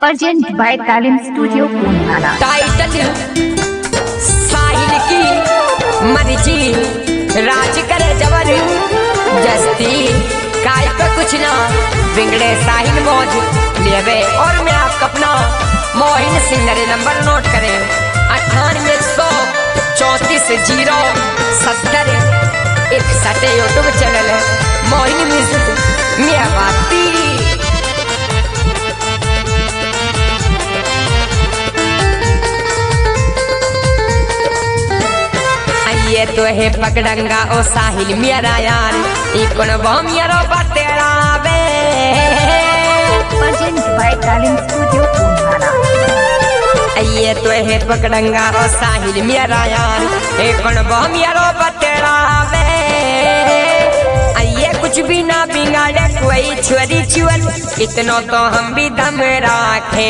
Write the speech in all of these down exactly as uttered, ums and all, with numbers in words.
Present by Taleem studio Poonawala. Title Sahil की मर्जी, राज करे जबर जस्ती, काय पे कुछ ना बिगड़े साहिल मौज लेवे। और मैं आपका अपना मोहिन सिंगर नंबर नोट करें अट्ठानवे सौ चौंतीस जीरो सत्तर इकसठ यूट्यूब चैनल है मोहिन म्यूजिक मियाँ बाती। ये तो है पकड़ंगा ओ साहिल मेरा यार, इकोन बम यारो बतेरा बे। Present by Taleem studio Poonawala. ये तो है पकड़ंगा ओ साहिल मेरा यार, इकोन बम यारो बतेरा बे। ये कुछ भी ना बिगाड़े कोई छोरी चुअल, इतना तो हम भी दम राखे।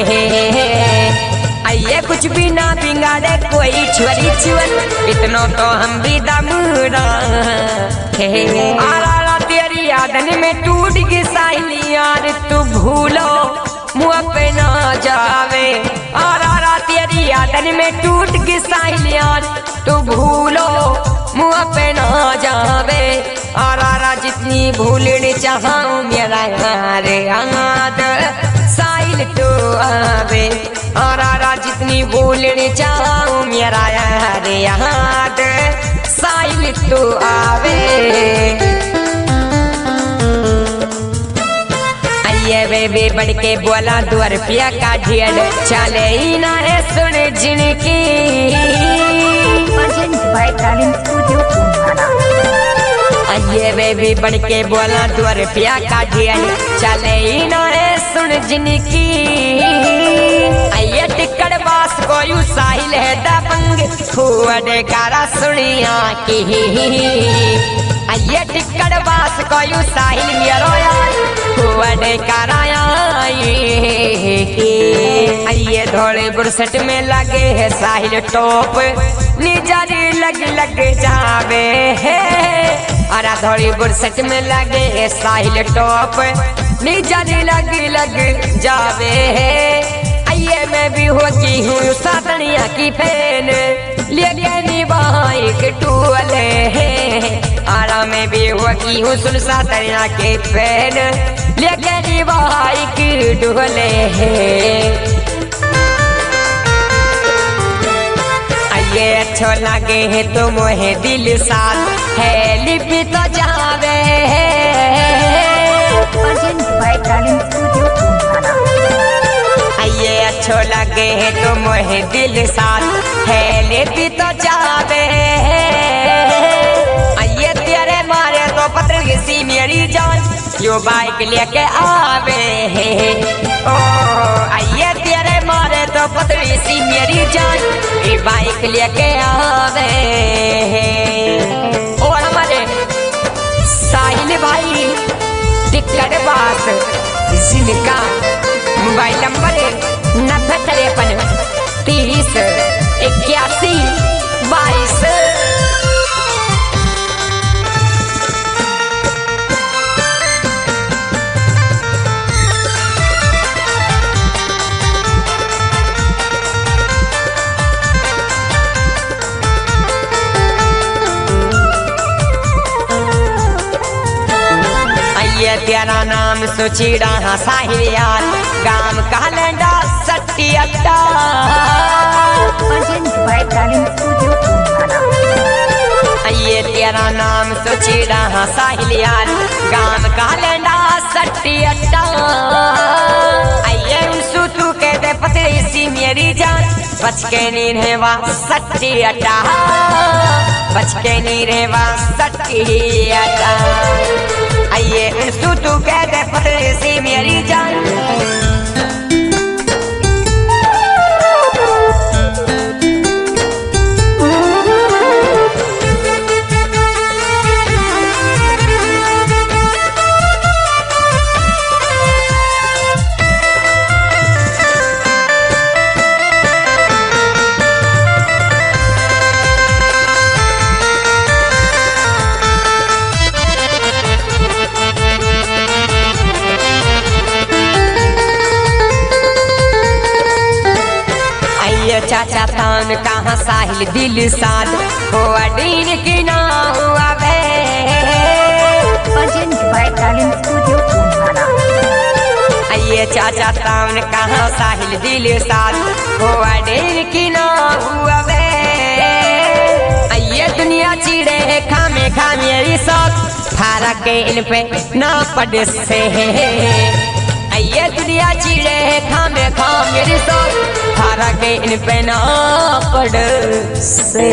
ये कुछ भी ना बिगाड़े कोई छोरी चुअल, इतना तो हम भी दम राखे। आरा तेरी यादन में टूट गई साहिल यार, तू भूलो मुँह पे ना जावे। आरा तेरी यादन में टूट गई साहिल यार, तू भूलो मुँह पे ना जावे। आरा जितनी भूलने चाहूं मेरा यार याद साहिल तो आवे। आरा जितनी भूलने चाहूं मेरा यार याद साहिल तो आवे। आइए बेबी बढ़ के बोला दो रुपया का ढेर, चले ही ना है सुन जिनकी। Present by Taleem studio Poonawala. आइए बेबी बढ़ के बोला दो रुपया का ढेर, चले ही ना है सुन जिनकी। आइए टिकट बास को यू साहिल है दबंग, हुए कारा सुनिया की। आइए टिकट बास को यू साहिल मेरो यार, हुए काराया की। आइए धोड़े बुरसट में लगे है साहिल टॉप, निजारी लग लग जावे है। अरा धोड़ी बुरसट में लगे है साहिल टॉप, निजारी लग लग जावे है। आइए मैं भी होती हूँ सातनिया की फैन, लेके निभाई टूले है। आरा में भी होती हूँ सुन सातनिया के फैन, लेके निभाई की डोले है। ये अच्छो लगे है तो मोहे दिल साथ है लिपि तो जावे है। Present by Taleem studio Poonawala. ये अच्छो लगे है तो मोहे दिल साथ है लिपि तो जावे है। ये तेरे मारे तो पत्र किसी मेरी जान, यो बाइक लेके आवे है। ओ आइए तेरे मारे तो पतली सी मेरी जान, ये बाइक लेके आवे है। और हमारे साहिल भाई टिकट बास जिनका मोबाइल नंबर नब्बे तिरपन तीस इक्यासी बाईस। ये तेरा नाम सोचीड़ा हाँ साहिल यार, गाम कहलेंडा सट्टी अड्डा। Present by Taleem studio Poonawala. ये तेरा नाम सोचीड़ा हाँ साहिल यार, गाम कहलेंडा सट्टी अड्डा। आइए उनसु तू कह दे पतली सी मेरी जान, बच के नहीं रहेवा सट्टी अड्डा, बच के नहीं रहेवा सट्टी अड्डा। आइए उनसु तू कह दे पतली सी मेरी जान। चाचा तान कहाँ साहिल दिल साद हो अडीन की ना हुआ वे Presented by Talent Studio Kumhara. ये चाचा तान कहाँ साहिल दिल साद हो अडीन की ना हुआ वे ये दुनिया चिड़े खामे खामे रिसोर्ट फारा के इन पे ना पड़ से ये दुनिया चिड़े खामे खामे रिसोर्ट फारा के इन पे ना पड़ से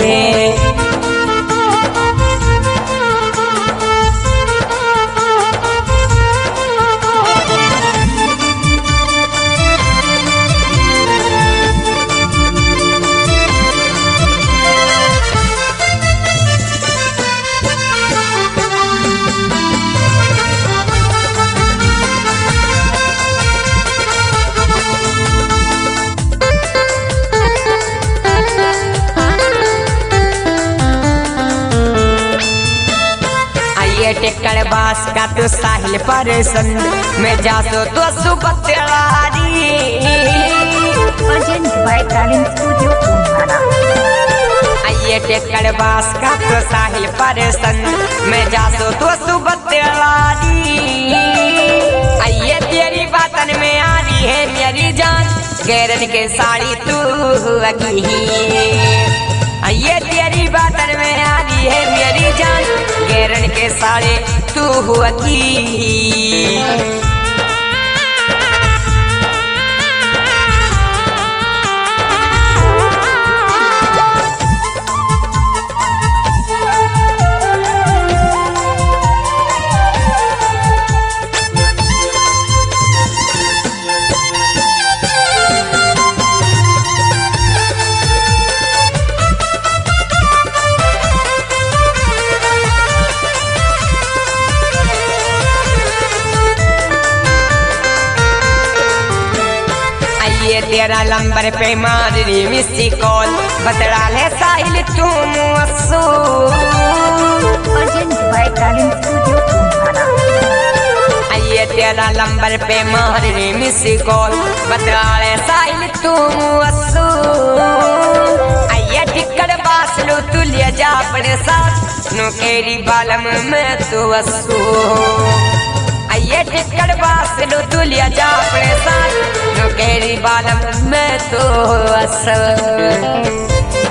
टेक्कर बास का तो साहिल पर संद में जासो तो सुबतलारी Presented by Talent Studio Kumhara. ये टेक्कर बास का तो साहिल पर संद में जासो तो सुबतलारी ये तेरी बातन में आ रही है मेरी जान गैरन के साड़ी तू अगी ये तेरी बातन में आ रही है मेरी जान गैरन के साड़े तू हुआ की तेरा लंबर पे मार रही मिसी कॉल बतरा ले साहिल तुम असो Presented by Talent Studio Kumhara. ये तेरा लंबर पे मार रही मिसी कॉल बतरा ले साहिल तुम असो ये टिकट बास लो तू ले जा अपने साथ नो केरी बालम में तू असो ये टिकट बास लो तू ले जा अपने साथ नो केरी बालम में तो असर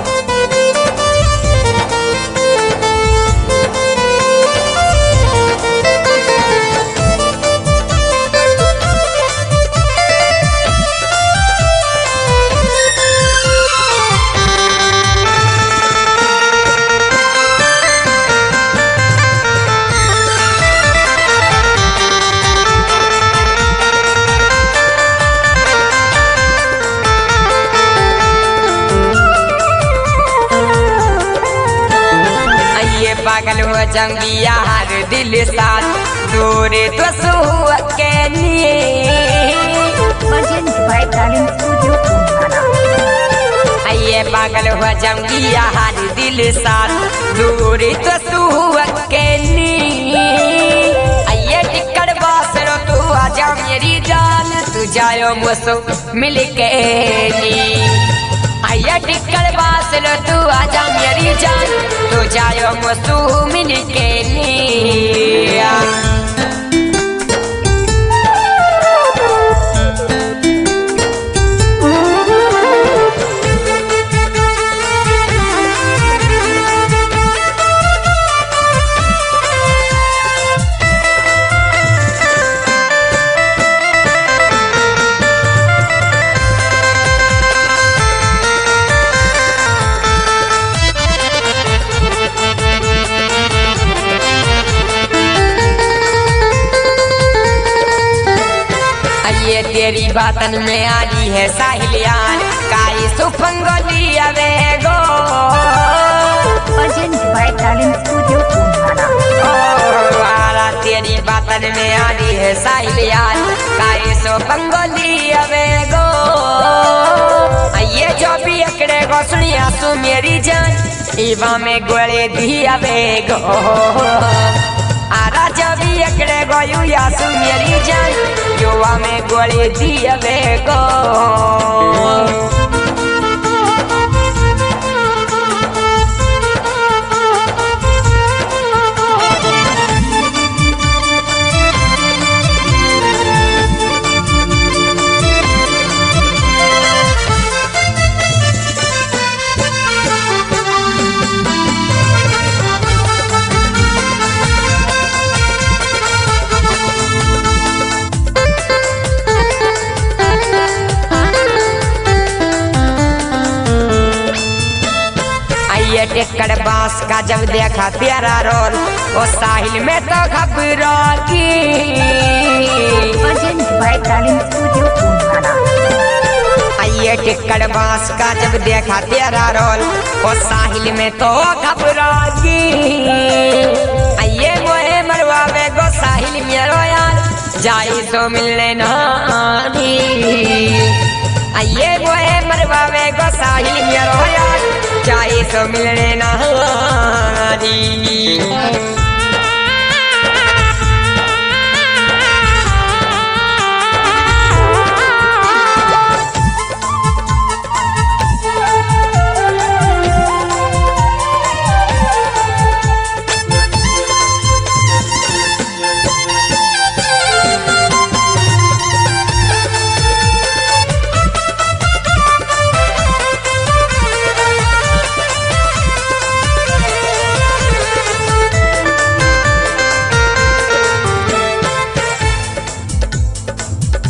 पागल हो जंगिया हर दिल साथ दूरे तो सुहुआ के लिए Presented by Talent Studio Kumhara. ये पागल हो जंगिया हर दिल साथ दूरे तो सुहुआ के लिए ये टिकट बास रो तू आजा मेरी जान तू जायो मुझसे मिल के आया टिकट बास लो तू आजा मेरी जान तू जायो मुझसे मिल के लिया ये तेरी बातन में आली है साहिलियान काई सुफंगोली अवेगो Presented by Talent Studio Kumhara. तेरी बातन में आली है साहिलियान काई सुफंगोली अवेगो ये जो भी अकड़े गो सुनिया सु मेरी जान इवा में गोले दी अवेगो आरा जब एकड़े गयु यासु मेरी जान युवा में गोली दिए बेगो बांस का जब देखा तेरा रोल वो साहिल में तो घबरा की Urgent Vitalin Studio Punjana. आइए टिक्कड़ बांस का जब देखा तेरा रोल वो साहिल में तो घबरा की आइए मोहे मरवावे गो साहिल मेरो यार जाई तो मिलने ना दी आइए मोहे मरवावे गो साहिल मेरो यार जाई तो मिलने ना दी।